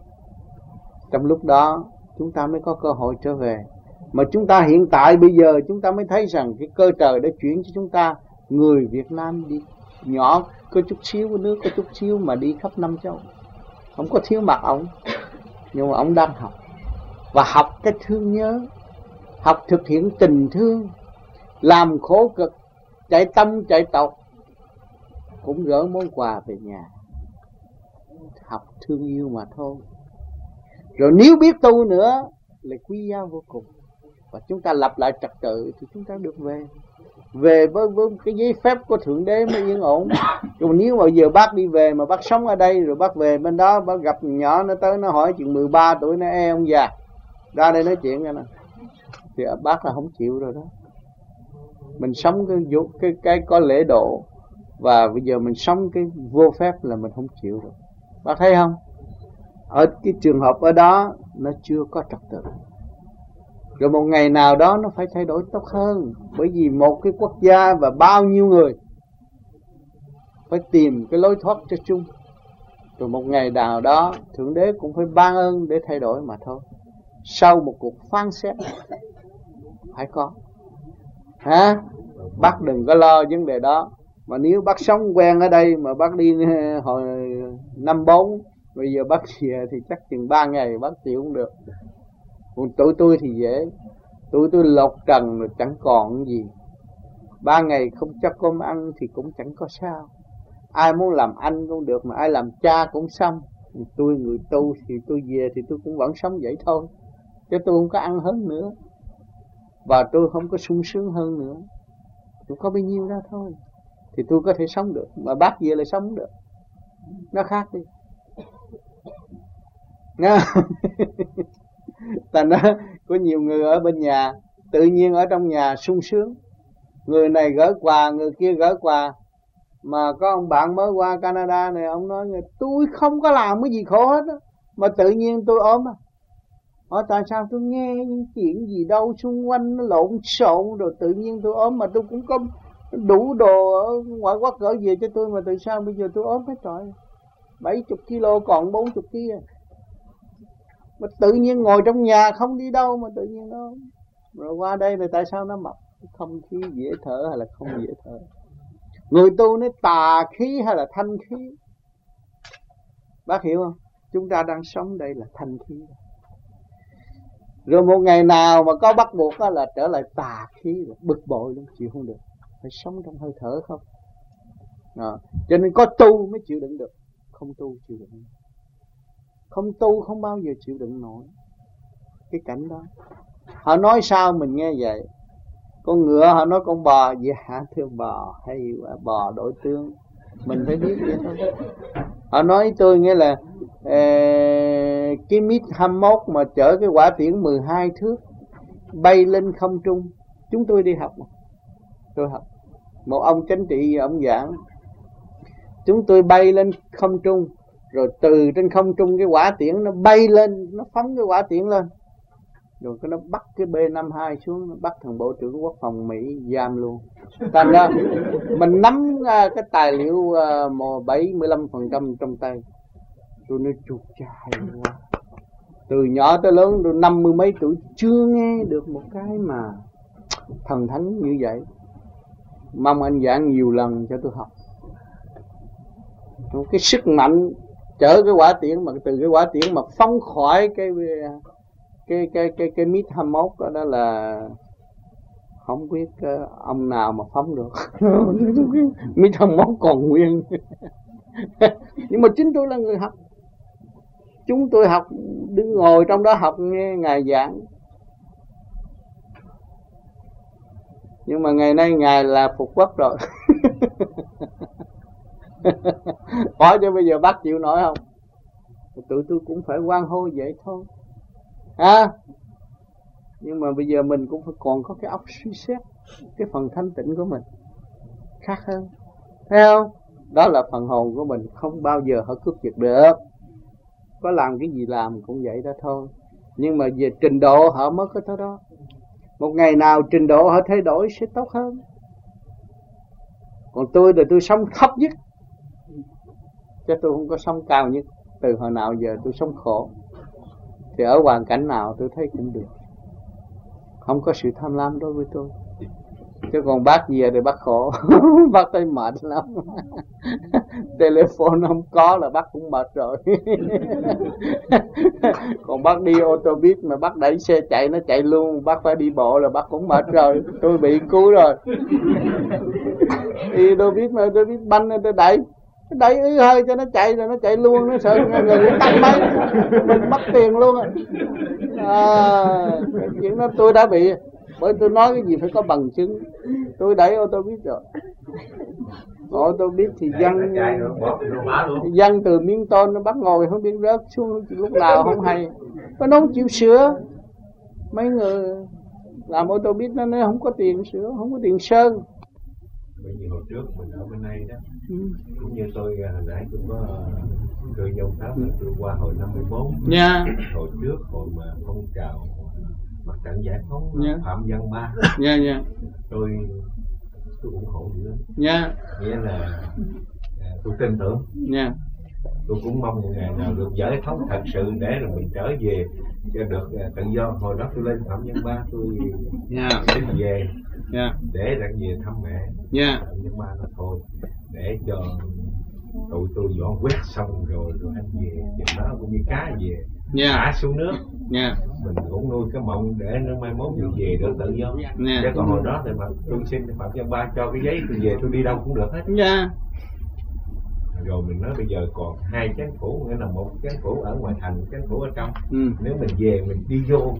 Trong lúc đó chúng ta mới có cơ hội trở về. Mà chúng ta hiện tại bây giờ chúng ta mới thấy rằng cái cơ trời đã chuyển cho chúng ta. Người Việt Nam đi nhỏ có chút xíu, nước có chút xíu mà đi khắp năm châu, không có thiếu mặt ông, nhưng mà ông đang học và học cái thương nhớ, học thực hiện tình thương, làm khổ cực, chạy tâm chạy tộc, cũng gỡ món quà về nhà, học thương yêu mà thôi. Rồi nếu biết tu nữa là quý giá vô cùng. Và chúng ta lập lại trật tự thì chúng ta được về. Về với, với cái giấy phép của Thượng Đế mới yên ổn. Còn nếu mà giờ bác đi về mà bác sống ở đây, rồi bác về bên đó, bác gặp nhỏ nó tới nó hỏi chuyện mười ba tuổi, nó e ông già ra đây nói chuyện nè, thì bác là không chịu rồi đó. Mình sống cái, cái, cái có lễ độ, và bây giờ mình sống cái vô phép là mình không chịu rồi. Bác thấy không? Ở cái trường hợp ở đó nó chưa có trật tự. Rồi một ngày nào đó nó phải thay đổi tốt hơn. Bởi vì một cái quốc gia và bao nhiêu người phải tìm cái lối thoát cho chung. Rồi một ngày nào đó Thượng Đế cũng phải ban ơn để thay đổi mà thôi. Sau một cuộc phán xét phải có. Hả? Bác đừng có lo vấn đề đó. Mà nếu bác sống quen ở đây mà bác đi hồi năm bốn, bây giờ bác về thì chắc chừng ba ngày bác chịu không được. Còn tụi tôi thì dễ. Tụi tôi lột trần rồi chẳng còn gì. Ba ngày không cho cơm ăn thì cũng chẳng có sao. Ai muốn làm anh cũng được, mà ai làm cha cũng xong. Tôi người tu thì tôi về thì tôi cũng vẫn sống vậy thôi, chứ tôi không có ăn hơn nữa. và tôi không có sung sướng hơn nữa, tôi có bao nhiêu đó thôi thì tôi có thể sống được, mà bác về lại sống được, nó khác đi. Nghe ta nói có nhiều người ở bên nhà tự nhiên ở trong nhà sung sướng, người này gửi quà, người kia gửi quà. Mà có ông bạn mới qua Canada này, ông nói tôi không có làm cái gì khổ hết á, mà tự nhiên tôi ốm à. Hỏi tại sao? Tôi nghe những chuyện gì đâu xung quanh nó lộn xộn rồi tự nhiên tôi ốm, mà tôi cũng có đủ đồ ở ngoại quốc gửi về cho tôi, mà tại sao bây giờ tôi ốm hết trời, bảy mươi kilo còn bốn mươi kg. Mà tự nhiên ngồi trong nhà không đi đâu mà tự nhiên nó rồi qua đây rồi tại sao nó mập? Không khí dễ thở hay là không dễ thở? Người tu nói tà khí hay là thanh khí? Bác hiểu không? Chúng ta đang sống đây là thanh khí. Rồi một ngày nào mà có bắt buộc đó là trở lại tà khí, bực bội lắm, chịu không được. Phải sống trong hơi thở không? À, cho nên có tu mới chịu đựng được, không tu chịu đựng. Không tu không bao giờ chịu đựng nổi cái cảnh đó. Họ nói sao mình nghe vậy. Con ngựa họ nói con bò, dạ thưa bò hay quá, bò đổi tướng, mình phải biết vậy thôi. Họ nói tôi nghĩa là eh, cái mít hai mươi mốt mà chở cái quả tiễn mười hai thước bay lên không trung. Chúng tôi đi học, tôi học, một ông chánh trị ông giảng, chúng tôi bay lên không trung, rồi từ trên không trung cái quả tiễn nó bay lên, nó phóng cái quả tiễn lên, rồi cái nó bắt cái B năm mươi hai xuống, nó bắt thằng Bộ trưởng Quốc phòng Mỹ giam luôn. Thành ra mình nắm cái tài liệu bảy mươi lăm phần trăm trong tay. Tôi nói chuột chai quá. Từ nhỏ tới lớn, tôi năm mươi mấy tuổi chưa nghe được một cái mà thần thánh như vậy. Mong anh giảng nhiều lần cho tôi học. Cái sức mạnh chở cái quả tiễn, mà từ cái quả tiễn mà phóng khỏi cái cái cái cái cái mít hai mươi mốt đó, đó là không biết ông nào mà phóng được. Mít hai mươi mốt còn nguyên. Nhưng mà chính tôi là người học. Chúng tôi học, đứng ngồi trong đó học nghe Ngài giảng. Nhưng mà ngày nay Ngài là phục quốc rồi. Hỏi cho bây giờ bác chịu nổi không? Tụi tôi cũng phải hoan hô vậy thôi. À, nhưng mà bây giờ mình cũng phải còn có cái óc suy xét cái phần thanh tịnh của mình khác hơn, thấy không? Đó là phần hồn của mình, không bao giờ họ cướp giật được. Có làm cái gì làm cũng vậy đó thôi. Nhưng mà về trình độ họ mới có tới đó. Một ngày nào trình độ họ thay đổi sẽ tốt hơn. Còn tôi là tôi sống thấp nhất, chứ tôi không có sống cao nhất. Từ hồi nào giờ tôi sống khổ, thì ở hoàn cảnh nào tôi thấy cũng được, không có sự tham lam đối với tôi. Chứ còn bác về thì bác khổ. Bác thấy mệt lắm. Telephone không có là bác cũng mệt rồi. Còn bác đi ô tô buýt mà bác đẩy xe chạy nó chạy luôn, bác phải đi bộ là bác cũng mệt rồi. Tôi bị cứu rồi. Đi ô tô buýt mà ô tô buýt banh tôi đẩy, đẩy ứ hơi cho nó chạy rồi nó chạy luôn, nó sợ người tắt máy mình mất tiền luôn. À, cái chuyện đó tôi đã bị. Bởi tôi nói cái gì phải có bằng chứng. Tôi đẩy ô tô buýt rồi. Ô tô buýt thì dân dân từ miếng tôn nó bắt ngồi không biết rớt xuống lúc nào không hay. Nó không chịu sửa. Mấy người làm ô tô buýt nó nói không có tiền sửa, không có tiền sơn. Bởi vì hồi trước mình ở bên đây đó, ừ. Cũng như tôi hồi nãy tôi có cơ dông pháp là tôi qua hồi năm mươi mốt. Yeah. Hồi trước hồi mà phong trào mặt trận giải phóng, yeah. Phạm Văn Ba, yeah, yeah. tôi tôi ủng hộ dữ lắm, yeah. Nghĩa là tôi tin tưởng, yeah. Tôi cũng mong một ngày nào được giải phóng thật sự để rồi mình trở về cho được tự do. Hồi đó tôi lên Phạm Văn Ba tôi yeah. Đến về, yeah. Để ra về thăm mẹ, yeah. Phạm Văn Ba nó thôi để cho tụi tôi dọn quét xong rồi rồi anh về, chừng đó cũng như cá về, yeah. Thả xuống nước, yeah. Mình cũng nuôi cái mộng để nó mai mốt mình về được tự do, yeah. Chứ còn hồi đó thì mà tôi xin Phạm Văn Ba cho cái giấy tôi về tôi đi đâu cũng được hết, yeah. Rồi mình nói bây giờ còn hai chánh phủ, nghĩa là một chánh phủ ở ngoài thành, chánh phủ ở trong, ừ. Nếu mình về mình đi vô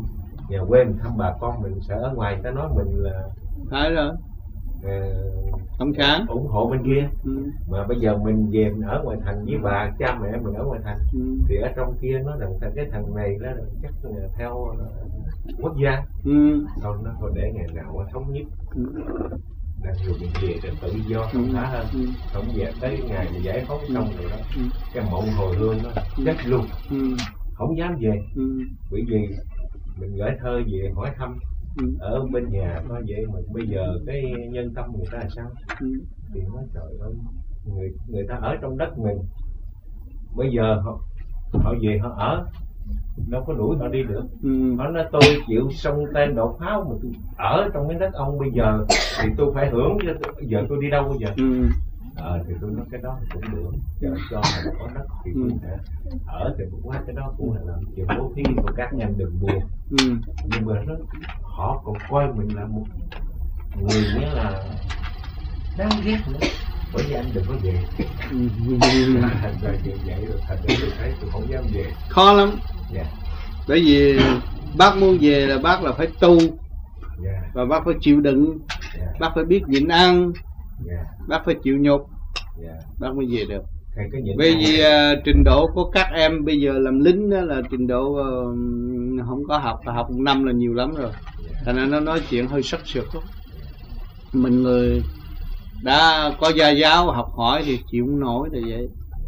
nhà quê mình thăm bà con mình sợ ở ngoài ta nói mình là phải rồi, uh, không kháng ủng hộ bên kia. Ừ. Mà bây giờ mình về mình ở ngoài thành với bà cha mẹ mình ở ngoài thành, ừ. thì ở trong kia nó rằng cái thằng này nó chắc là theo uh, quốc gia, ừ. Không, nó còn để ngày nào nó thống nhất, ừ. Đang rồi mình về để tự do không khá hơn, ừ. Không về tới ngày mà giải phóng xong rồi đó, ừ. Cái mộng hồi hương nó chết luôn, ừ. Không dám về, ừ. Bởi vì mình gửi thơ về hỏi thăm, ừ. Ở bên nhà nó vậy mà bây giờ cái nhân tâm người ta là sao, ừ. Thì nói trời ơi, người người ta ở trong đất mình, bây giờ họ họ về họ ở đâu có đuổi họ đi được, ừ. Họ nói tôi chịu xông tên đổ pháo mà tôi ở trong cái đất ông bây giờ thì tôi phải hưởng, bây giờ tôi đi đâu bây giờ, ừ. Ờ thì tôi nói cái đó cũng được, chờ cho mình có đất thì tôi sẽ ở, thì cũng qua cái đó cũng là làm chuyện bố thí của các ngành đừng buồn, ừ. Nhưng mà nó họ còn coi mình là một người nghĩa là đáng ghét nữa, bởi vì anh đừng có về, ừ. Thành ra chuyện vậy rồi thành ra tôi thấy tôi không dám về, khó lắm, yeah. Bởi vì bác muốn về là bác là phải tu, yeah. Và bác phải chịu đựng, yeah. Bác phải biết nhịn ăn, yeah. Bác phải chịu nhục, yeah. Bác mới về được. Bởi vì uh, trình độ của các em bây giờ làm lính đó là trình độ uh, không có học, học một năm là nhiều lắm rồi, yeah. Thành ra nó nói chuyện hơi sắc sược lắm. Mình người đã có gia giáo học hỏi thì chịu không nổi là vậy.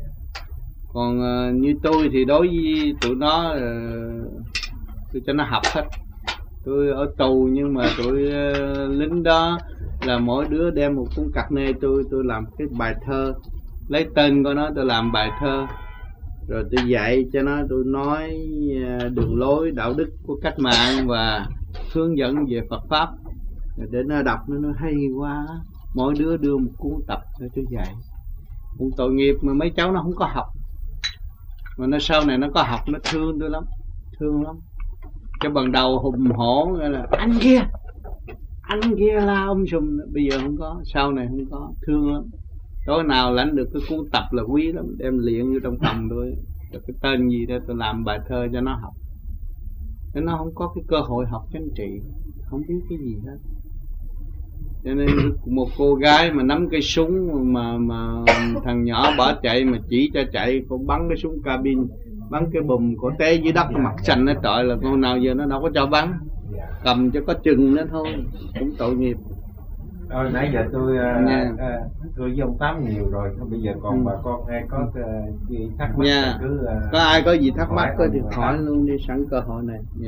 Còn uh, như tôi thì đối với tụi nó uh, tôi cho nó học hết. Tôi ở tù nhưng mà tụi uh, lính đó là mỗi đứa đem một cuốn cạc nê, tôi tôi làm cái bài thơ, lấy tên của nó tôi làm bài thơ, rồi tôi dạy cho nó, tôi nói uh, đường lối đạo đức của cách mạng và hướng dẫn về Phật pháp, rồi để nó đọc, nó nói hay quá. Mỗi đứa đưa một cuốn tập để tôi dạy. Cũng tội nghiệp mà mấy cháu nó không có học, mà nó sau này nó có học nó thương tôi lắm, thương lắm. Cái ban đầu hùng hổ là anh kia, anh kia la ông sùm, bây giờ không có, sau này không có, thương lắm. Tối nào lãnh được cái cuốn tập là quý lắm, đem luyện vô trong phòng tôi, rồi cái tên gì đó tôi làm bài thơ cho nó học. Để nó không có cái cơ hội học chính trị, không biết cái gì hết. Cho nên một cô gái mà nắm cây súng mà mà thằng nhỏ bỏ chạy mà chỉ cho chạy, cũng bắn cái súng cabin, bắn cái bùm cổ té dưới đất mặt xanh nó trọi, là con nào giờ nó đâu có cho bắn, cầm cho có chừng nữa thôi, cũng tội nghiệp. Rồi nãy giờ tôi uh, uh, tôi với ông Tám nhiều rồi, bây giờ còn ừ. bà con ai có uh, gì thắc mắc yeah. cứ uh, có ai có gì thắc mắc có thì hỏi luôn đi, sẵn cơ hội này. Yeah.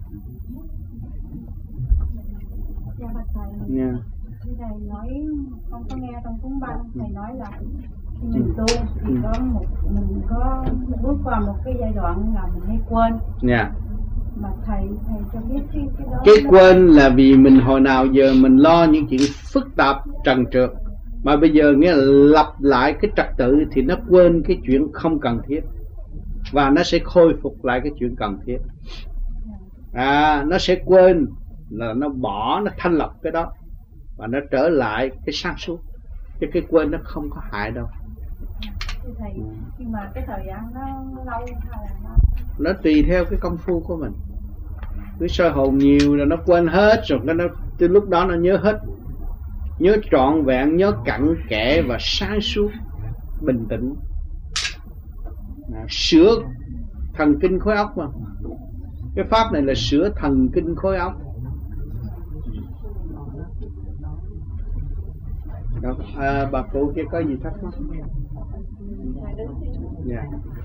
Yeah. Thầy nói con có nghe trong cuốn băng, thầy nói là khi mình tu thì có một mình có bước qua một cái giai đoạn là mình hay quên. Yeah. Mà thầy thầy cho biết cái cái đó. Cái quên là vì mình hồi nào giờ mình lo những chuyện phức tạp trần trượt, mà bây giờ nghĩa là lặp lại cái trật tự thì nó quên cái chuyện không cần thiết, và nó sẽ khôi phục lại cái chuyện cần thiết. À, nó sẽ quên là nó bỏ, nó thanh lọc cái đó và nó trở lại cái sáng suốt. Chứ cái quên nó không có hại đâu. Thầy, nhưng mà cái thời gian nó lâu hay là nó... Nó tùy theo cái công phu của mình. Cứ soi hồn nhiều là nó quên hết, rồi cái nó từ lúc đó nó nhớ hết, nhớ trọn vẹn, nhớ cặn kẽ và sáng suốt, bình tĩnh. À, sửa thần kinh khối óc mà. Cái pháp này là sửa thần kinh khối óc. À, bà cụ kia có gì thắc mắc? Dạ. Yeah.